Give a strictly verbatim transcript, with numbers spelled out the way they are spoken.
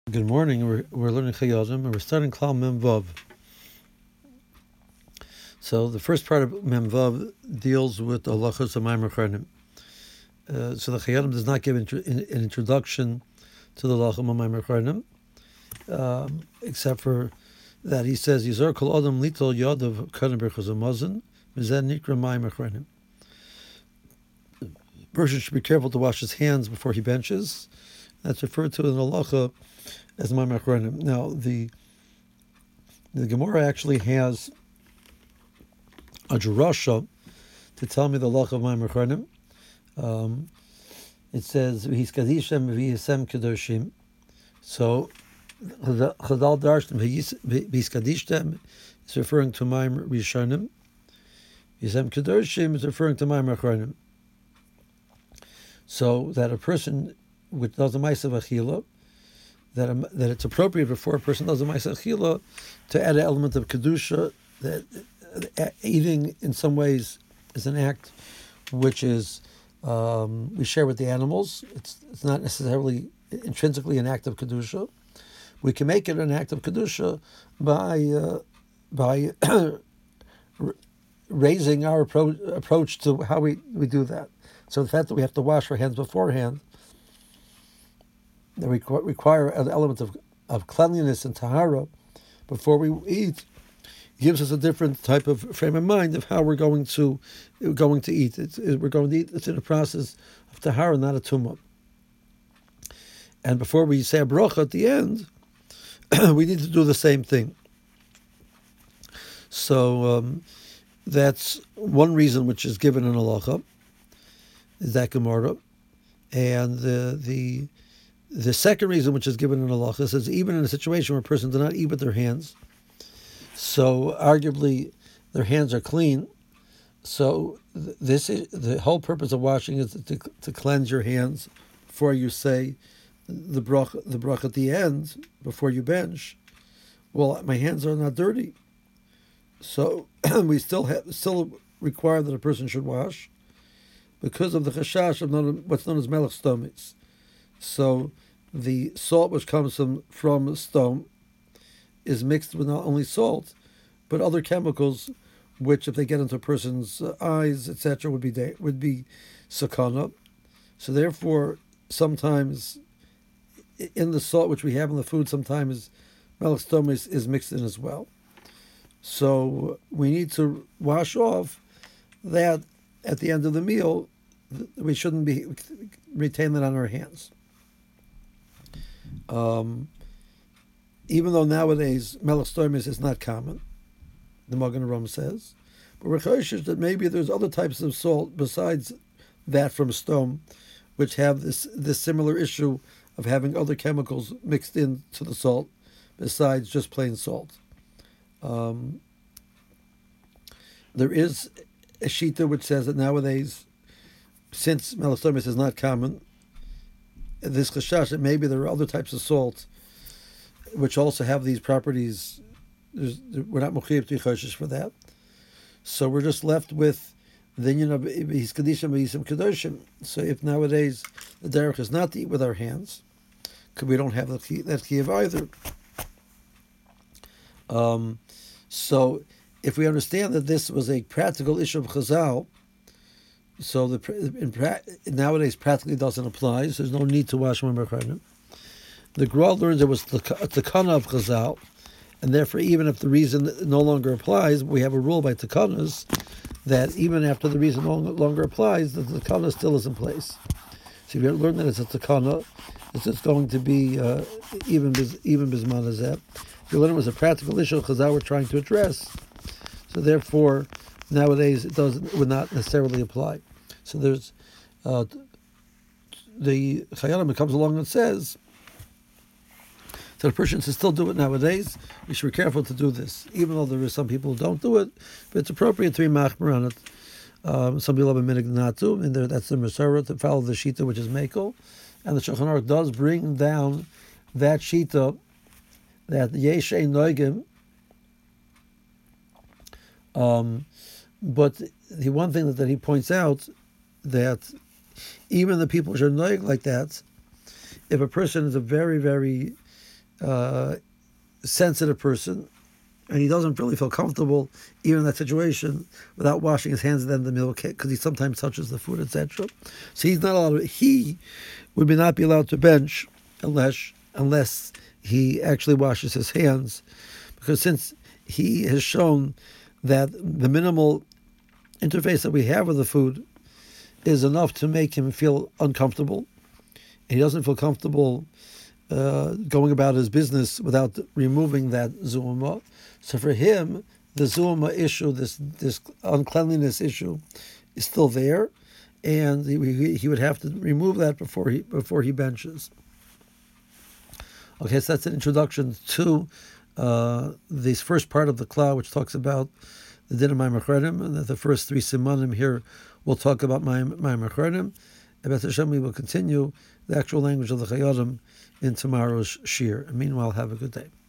Good morning. We're, we're learning Chayyazim, and we're starting Klal Mem Vav. So the first part of Mem Vav deals with the halachos of Ma'amer Chornim. Uh, so the Chayyazim does not give intro, in, an introduction to the halachos of Ma'amer Chornim, um, except for that he says Yizor Kol Adam Litol Yod of Chornim Berchos Hamazon Mizeh Nikra Ma'amer Chornim. The person should be careful to wash his hands before he benches. That's referred to in the halacha as Ma'amer Chornim. Now, the the Gemara actually has a drasha to tell me the halacha of Ma'amer Chornim. Um, it says V'his kadishem v'yisem kedoshim. So Chazal Darshan V'his kadishtem is referring to Ma'amer Rishonim. V'yisem kedoshim is referring to Ma'amer Chornim. So that a person which does a ma'aser achila, that a, that it's appropriate before a person does a ma'aser achila to add an element of kedusha. That uh, eating in some ways is an act which is um, we share with the animals. It's it's not necessarily intrinsically an act of kedusha. We can make it an act of kedusha by uh, by raising our appro- approach to how we, we do that. So the fact that we have to wash our hands beforehand, that we require an element of, of cleanliness and tahara before we eat, gives us a different type of frame of mind of how we're going to going to eat. It's, we're going to eat. It's in a process of tahara, not a tumah. And before we say a bracha at the end, we need to do the same thing. So um, that's one reason which is given in halacha, is that Gemara, and the the. The second reason, which is given in halacha, says even in a situation where a person does not eat with their hands, so arguably their hands are clean. So this is the whole purpose of washing is to, to cleanse your hands before you say the bracha, the bracha at the end before you bench. Well, my hands are not dirty, so we still have still require that a person should wash because of the chashash of what's known as melech stomis. So the salt which comes from, from stone is mixed with not only salt, but other chemicals, which if they get into a person's eyes, et cetera, would be would be sakana. So therefore, sometimes in the salt which we have in the food, sometimes melech stone is, is mixed in as well. So we need to wash off that at the end of the meal. We shouldn't be retain that on our hands. Um, even though nowadays melech stomis is not common, the Magen Avraham says, but we're chayshish that maybe there's other types of salt besides that from stone, which have this this similar issue of having other chemicals mixed into the salt besides just plain salt. Um, there is a shita which says that nowadays, since melech stomis is not common, this chashash that maybe there are other types of salt which also have these properties. There's, we're not mochiyab to chashash for that, so we're just left with the union of his kadishim v'yisem kedoshim. So if nowadays the derech is not to eat with our hands, because we don't have that chiyuv either. Um, so if we understand that this was a practical issue of Chazal, so the in pra- nowadays practically doesn't apply. So there's no need to wash Ma'amer Chornim. The Gra learns there was the takana of Chazal, and therefore even if the reason no longer applies, we have a rule by takanas that even after the reason no longer applies, the takana still is in place. So if you learn that it's a takana, it's just going to be uh, even even bisman hazeh. If you learn it was a practical issue Chazal we're trying to address, so therefore nowadays it doesn't would not necessarily apply. So there's uh, the Chayyim comes along and says that a person should still do it nowadays. We should be careful to do this, even though there are some people who don't do it. But it's appropriate to be machmer on it. Um, some people have a minig not to, and that's the Masorah to follow the shita which is mekel, and the Shulchan Aruch does bring down that shita that yeshei noigim. Um, but the one thing that, that he points out that even the people who are noig like that, if a person is a very, very uh, sensitive person, and he doesn't really feel comfortable even in that situation without washing his hands at the end of the meal because he sometimes touches the food, et cetera. So he's not allowed. He would not be allowed to bench unless unless he actually washes his hands, because since he has shown that the minimal interface that we have with the food is enough to make him feel uncomfortable, and he doesn't feel comfortable uh, going about his business without removing that zuma. So for him, the zuma issue, this this uncleanliness issue, is still there, and he, he would have to remove that before he before he benches. Okay, so that's an introduction to uh, this first part of the Klal, which talks about the din of Ma'amer Achronim, and that the first three simanim here will talk about Ma'amer Achronim. And B'ez Hashem, we will continue the actual language of the Chayodim in tomorrow's shir. And meanwhile, have a good day.